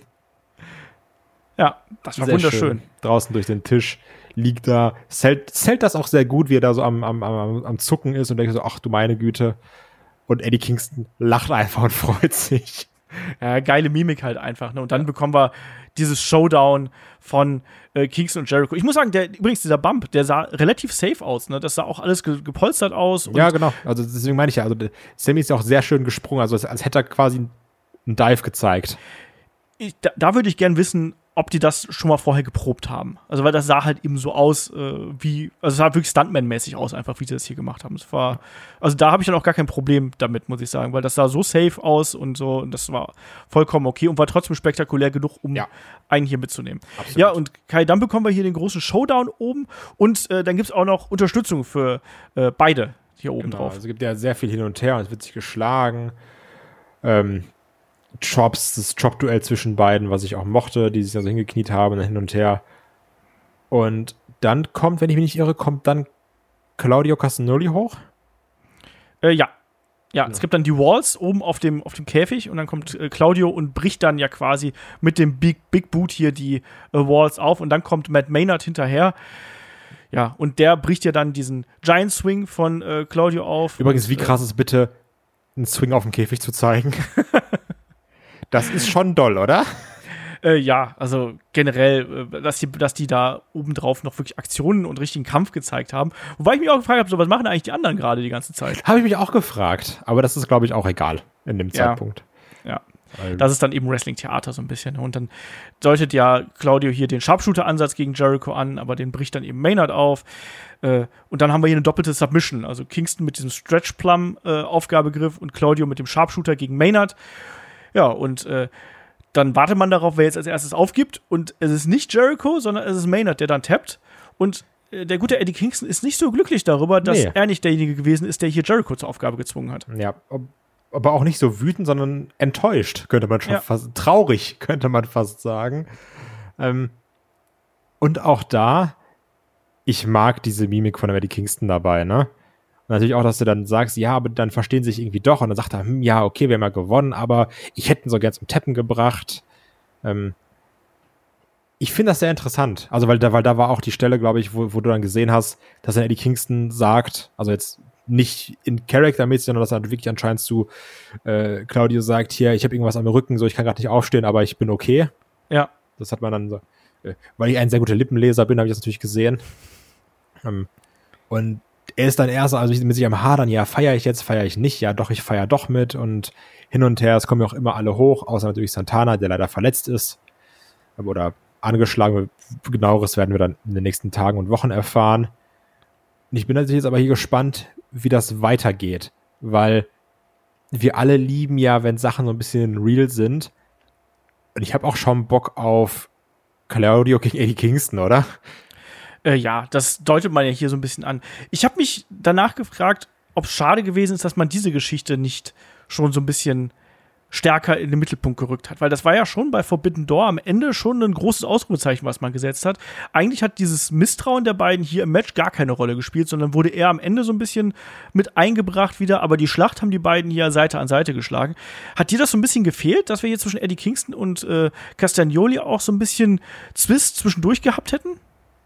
Ja, das war Sehr wunderschön. Schön. Draußen durch den Tisch liegt da, zählt, zählt das auch sehr gut, wie er da so am, am, am, am Zucken ist und denkt so, ach du meine Güte. Und Eddie Kingston lacht einfach und freut sich. Ja, geile Mimik halt einfach. Ne? Und dann bekommen wir dieses Showdown von äh, Kingston und Jericho. Ich muss sagen, der, übrigens dieser Bump, der sah relativ safe aus. Ne? Das sah auch alles ge- gepolstert aus. Und ja, genau. Also deswegen meine ich ja, also Sammy ist ja auch sehr schön gesprungen. Also als, als hätte er quasi einen Dive gezeigt. Ich, da, da würde ich gern wissen, ob die das schon mal vorher geprobt haben. Also, weil das sah halt eben so aus, äh, wie, also es sah wirklich Stuntman-mäßig aus, einfach, wie sie das hier gemacht haben. Es war, also da habe ich dann auch gar kein Problem damit, muss ich sagen, weil das sah so safe aus und so, und das war vollkommen okay und war trotzdem spektakulär genug, um ja. einen hier mitzunehmen. Absolut. Ja, und Kai, dann bekommen wir hier den großen Showdown oben und äh, dann gibt es auch noch Unterstützung für äh, beide hier oben Genau, drauf. also es gibt ja sehr viel hin und her und es wird sich geschlagen. Ähm, Chops, das Chop-Duell zwischen beiden, was ich auch mochte, die sich also hingekniet haben, hin und her. Und dann kommt, wenn ich mich nicht irre, kommt dann Claudio Castagnoli hoch? Äh, ja. Ja, ja, es gibt dann die Walls oben auf dem, auf dem Käfig und dann kommt äh, Claudio und bricht dann ja quasi mit dem Big, Big Boot hier die äh, Walls auf und dann kommt Matt Maynard hinterher. Ja, und der bricht ja dann diesen Giant Swing von äh, Claudio auf. Übrigens, wie und, krass ist bitte, einen Swing auf dem Käfig zu zeigen? Das ist schon doll, oder? Äh, ja, also generell, äh, dass, die, dass die da obendrauf noch wirklich Aktionen und richtigen Kampf gezeigt haben. Wobei ich mich auch gefragt habe, so, was machen eigentlich die anderen gerade die ganze Zeit? Habe ich mich auch gefragt. Aber das ist, glaube ich, auch egal in dem ja. Zeitpunkt. Ja. Das ist dann eben Wrestling-Theater so ein bisschen. Und dann deutet ja Claudio hier den Sharpshooter-Ansatz gegen Jericho an, aber den bricht dann eben Maynard auf. Äh, und dann haben wir hier eine doppelte Submission. Also Kingston mit diesem Stretch-Plum-Aufgabegriff äh, und Claudio mit dem Sharpshooter gegen Maynard. Ja, und äh, dann wartet man darauf, wer jetzt als erstes aufgibt. Und es ist nicht Jericho, sondern es ist Maynard, der dann tappt. Und äh, der gute Eddie Kingston ist nicht so glücklich darüber, dass nee. er nicht derjenige gewesen ist, der hier Jericho zur Aufgabe gezwungen hat. Ja, ob, aber auch nicht so wütend, sondern enttäuscht, könnte man schon ja. fast, traurig, könnte man fast sagen. Ähm, und auch da, ich mag diese Mimik von Eddie Kingston dabei, ne? Und natürlich auch, dass du dann sagst, ja, aber dann verstehen sie sich irgendwie doch. Und dann sagt er, hm, ja, okay, wir haben ja gewonnen, aber ich hätte ihn so gern zum Tappen gebracht. Ähm, ich finde das sehr interessant. Also, weil da, weil da war auch die Stelle, glaube ich, wo, wo du dann gesehen hast, dass dann Eddie Kingston sagt, also jetzt nicht in Charaktermäßig, sondern dass er wirklich anscheinend zu äh, Claudio sagt, hier, ich habe irgendwas am Rücken, so, ich kann gerade nicht aufstehen, aber ich bin okay. Ja. Das hat man dann so, äh, weil ich ein sehr guter Lippenleser bin, habe ich das natürlich gesehen. Ähm, und er ist dann erst, also mit sich am Hadern, ja, feiere ich jetzt, feiere ich nicht, ja, doch, ich feiere doch mit und hin und her, es kommen ja auch immer alle hoch, außer natürlich Santana, der leider verletzt ist oder angeschlagen. Genaueres werden wir dann in den nächsten Tagen und Wochen erfahren. Und ich bin natürlich jetzt aber hier gespannt, wie das weitergeht, weil wir alle lieben ja, wenn Sachen so ein bisschen real sind. Und ich habe auch schon Bock auf Claudio gegen Eddie Kingston, oder? Äh, ja, das deutet man ja hier so ein bisschen an. Ich habe mich danach gefragt, ob es schade gewesen ist, dass man diese Geschichte nicht schon so ein bisschen stärker in den Mittelpunkt gerückt hat. Weil das war ja schon bei Forbidden Door am Ende schon ein großes Ausrufezeichen, was man gesetzt hat. Eigentlich hat dieses Misstrauen der beiden hier im Match gar keine Rolle gespielt, sondern wurde eher am Ende so ein bisschen mit eingebracht wieder. Aber die Schlacht haben die beiden hier Seite an Seite geschlagen. Hat dir das so ein bisschen gefehlt, dass wir hier zwischen Eddie Kingston und äh, Castagnoli auch so ein bisschen Zwist zwischendurch gehabt hätten?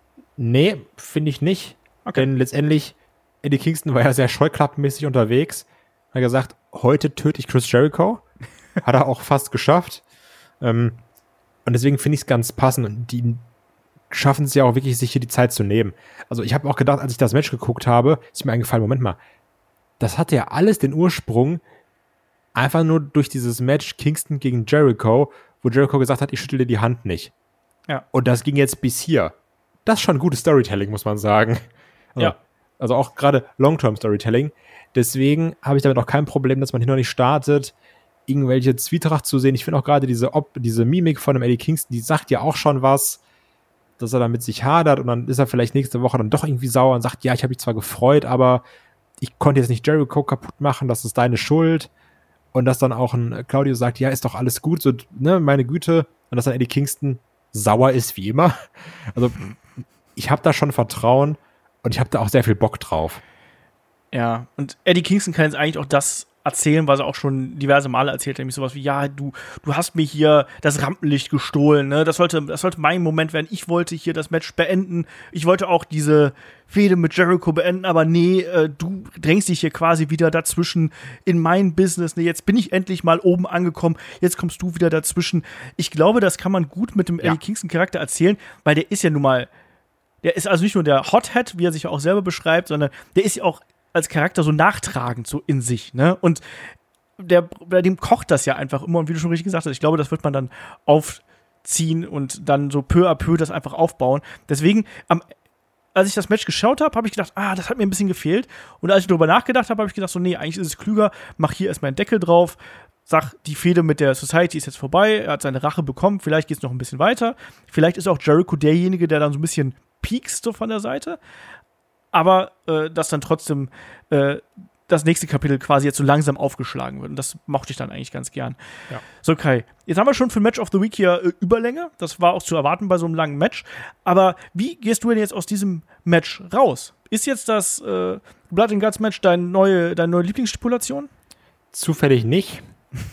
Nee, finde ich nicht. Okay. Denn letztendlich, Eddie Kingston war ja sehr scheuklappenmäßig unterwegs. Hat gesagt, heute töte ich Chris Jericho. Hat er auch fast geschafft. Ähm, und deswegen finde ich es ganz passend. Und die schaffen es ja auch wirklich, sich hier die Zeit zu nehmen. Also ich habe auch gedacht, als ich das Match geguckt habe, ist mir eingefallen, Moment mal, das hatte ja alles den Ursprung einfach nur durch dieses Match Kingston gegen Jericho, wo Jericho gesagt hat, ich schüttle dir die Hand nicht. Ja. Und das ging jetzt bis hier. Das ist schon gutes Storytelling, muss man sagen. Also, ja. Also auch gerade Long-Term-Storytelling. Deswegen habe ich damit auch kein Problem, dass man hier noch nicht startet, irgendwelche Zwietracht zu sehen. Ich finde auch gerade diese, Ob- diese Mimik von dem Eddie Kingston, die sagt ja auch schon was, dass er dann mit sich hadert und dann ist er vielleicht nächste Woche dann doch irgendwie sauer und sagt, ja, ich habe mich zwar gefreut, aber ich konnte jetzt nicht Jericho kaputt machen, das ist deine Schuld. Und dass dann auch ein Claudio sagt, ja, ist doch alles gut, so, ne, meine Güte. Und dass dann Eddie Kingston sauer ist, wie immer. Also, ich habe da schon Vertrauen und ich habe da auch sehr viel Bock drauf. Ja, und Eddie Kingston kann jetzt eigentlich auch das erzählen, was er auch schon diverse Male erzählt hat, nämlich sowas wie, ja, du, du hast mir hier das Rampenlicht gestohlen, ne? Das sollte, das sollte mein Moment werden. Ich wollte hier das Match beenden. Ich wollte auch diese Fehde mit Jericho beenden, aber nee, äh, du drängst dich hier quasi wieder dazwischen in mein Business. Ne? Jetzt bin ich endlich mal oben angekommen. Jetzt kommst du wieder dazwischen. Ich glaube, das kann man gut mit dem ja. Eddie Kingston-Charakter erzählen, weil der ist ja nun mal, der ist also nicht nur der Hothead, wie er sich ja auch selber beschreibt, sondern der ist ja auch als Charakter so nachtragend, so in sich, ne? Und der, bei dem kocht das ja einfach immer. Und wie du schon richtig gesagt hast, ich glaube, das wird man dann aufziehen und dann so peu à peu das einfach aufbauen. Deswegen, am, als ich das Match geschaut habe, habe ich gedacht, ah, das hat mir ein bisschen gefehlt. Und als ich darüber nachgedacht habe, habe ich gedacht, so, nee, eigentlich ist es klüger, mach hier erstmal einen Deckel drauf, sag, die Fehde mit der Society ist jetzt vorbei, er hat seine Rache bekommen, vielleicht geht es noch ein bisschen weiter. Vielleicht ist auch Jericho derjenige, der dann so ein bisschen piekst so von der Seite. Aber äh, dass dann trotzdem äh, das nächste Kapitel quasi jetzt so langsam aufgeschlagen wird. Und das mochte ich dann eigentlich ganz gern. Ja. So, Kai, jetzt haben wir schon für Match of the Week hier äh, Überlänge. Das war auch zu erwarten bei so einem langen Match. Aber wie gehst du denn jetzt aus diesem Match raus? Ist jetzt das äh, Blood and Guts Match deine neue, deine neue Lieblingsstipulation? Zufällig nicht.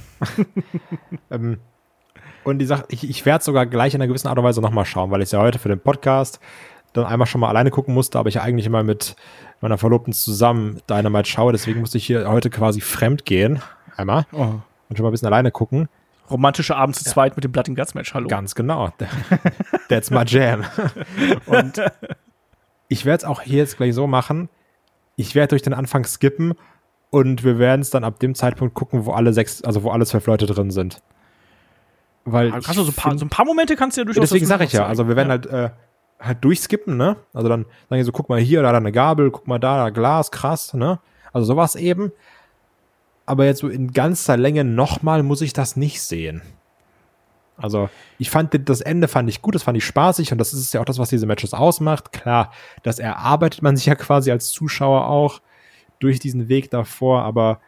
ähm, und die Sache, ich, ich werde sogar gleich in einer gewissen Art und Weise nochmal schauen, weil ich es ja heute für den Podcast dann einmal schon mal alleine gucken musste, aber ich ja eigentlich immer mit meiner Verlobten zusammen Dynamite schaue, deswegen musste ich hier heute quasi fremd gehen, einmal, oh. und schon mal ein bisschen alleine gucken. Romantische Abend zu ja. zweit mit dem Blood and Guts Match, hallo. Ganz genau. That's my jam. Und ich werde es auch hier jetzt gleich so machen, ich werde durch den Anfang skippen und wir werden es dann ab dem Zeitpunkt gucken, wo alle sechs, also wo alle zwölf Leute drin sind. Weil ja, kannst du so, paar, so ein paar Momente kannst du ja durchaus. Deswegen sage ich ja, also wir werden ja. halt äh, halt durchskippen, ne? Also dann sagen die so, guck mal hier, da, da eine Gabel, guck mal da, da Glas, krass, ne? Also sowas eben. Aber jetzt so in ganzer Länge nochmal muss ich das nicht sehen. Also ich fand, das Ende fand ich gut, das fand ich spaßig und das ist ja auch das, was diese Matches ausmacht. Klar, das erarbeitet man sich ja quasi als Zuschauer auch durch diesen Weg davor, aber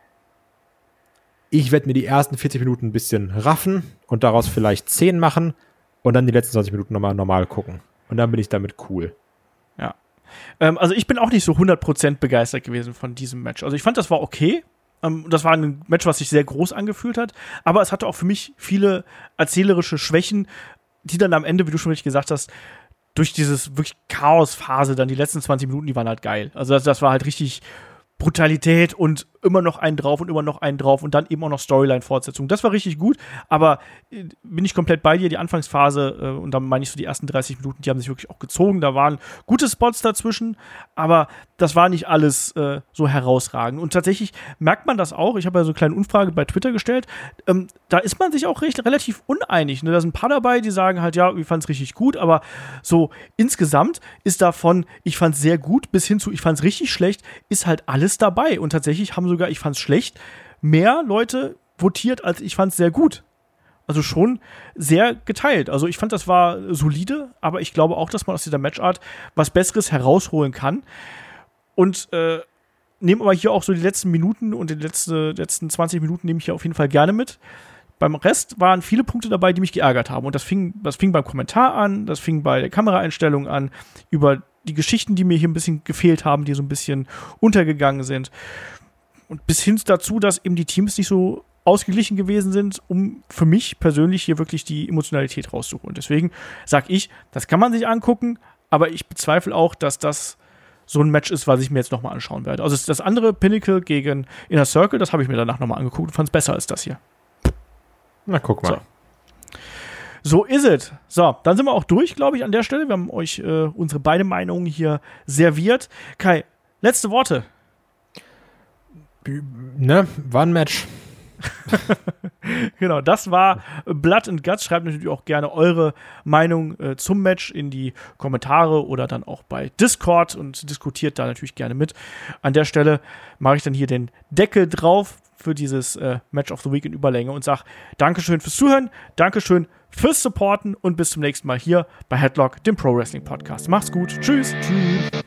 ich werde mir die ersten vierzig Minuten ein bisschen raffen und daraus vielleicht zehn machen und dann die letzten zwanzig Minuten nochmal normal gucken. Und dann bin ich damit cool. Ja. Ähm, also ich bin auch nicht so hundert Prozent begeistert gewesen von diesem Match. Also ich fand, das war okay. Ähm, das war ein Match, was sich sehr groß angefühlt hat. Aber es hatte auch für mich viele erzählerische Schwächen, die dann am Ende, wie du schon richtig gesagt hast, durch dieses wirklich Chaos-Phase, dann die letzten zwanzig Minuten, die waren halt geil. Also das, das war halt richtig Brutalität und immer noch einen drauf und immer noch einen drauf und dann eben auch noch Storyline-Fortsetzung. Das war richtig gut, aber äh, bin ich komplett bei dir. Die Anfangsphase, äh, und dann meine ich so die ersten dreißig Minuten, die haben sich wirklich auch gezogen. Da waren gute Spots dazwischen, aber das war nicht alles äh, so herausragend. Und tatsächlich merkt man das auch. Ich habe ja so eine kleine Umfrage bei Twitter gestellt. Ähm, da ist man sich auch recht, relativ uneinig. Ne? Da sind ein paar dabei, die sagen halt, ja, ich fand es richtig gut, aber so insgesamt ist davon, ich fand es sehr gut, bis hin zu, ich fand es richtig schlecht, ist halt alles dabei. Und tatsächlich haben sogar, ich fand es schlecht, mehr Leute votiert, als ich fand es sehr gut. Also schon sehr geteilt. Also ich fand, das war solide, aber ich glaube auch, dass man aus dieser Matchart was Besseres herausholen kann. Und äh, nehme aber hier auch so die letzten Minuten und die letzte, letzten zwanzig Minuten nehme ich hier auf jeden Fall gerne mit. Beim Rest waren viele Punkte dabei, die mich geärgert haben. Und das fing, das fing beim Kommentar an, das fing bei der Kameraeinstellung an, über die Geschichten, die mir hier ein bisschen gefehlt haben, die so ein bisschen untergegangen sind. Und bis hin dazu, dass eben die Teams nicht so ausgeglichen gewesen sind, um für mich persönlich hier wirklich die Emotionalität rauszuholen. Deswegen sage ich, das kann man sich angucken, aber ich bezweifle auch, dass das so ein Match ist, was ich mir jetzt nochmal anschauen werde. Also das andere Pinnacle gegen Inner Circle, das habe ich mir danach nochmal angeguckt und fand es besser als das hier. Na, guck mal. So, so ist es. So, dann sind wir auch durch, glaube ich, an der Stelle. Wir haben euch äh, unsere beiden Meinungen hier serviert. Kai, letzte Worte. Ne, war ein Match. Genau, das war Blood and Guts. Schreibt natürlich auch gerne eure Meinung äh, zum Match in die Kommentare oder dann auch bei Discord und diskutiert da natürlich gerne mit. An der Stelle mache ich dann hier den Deckel drauf für dieses äh, Match of the Week in Überlänge und sage Dankeschön fürs Zuhören, Dankeschön fürs Supporten und bis zum nächsten Mal hier bei Headlock, dem Pro Wrestling Podcast. Macht's gut, tschüss. Tschüss.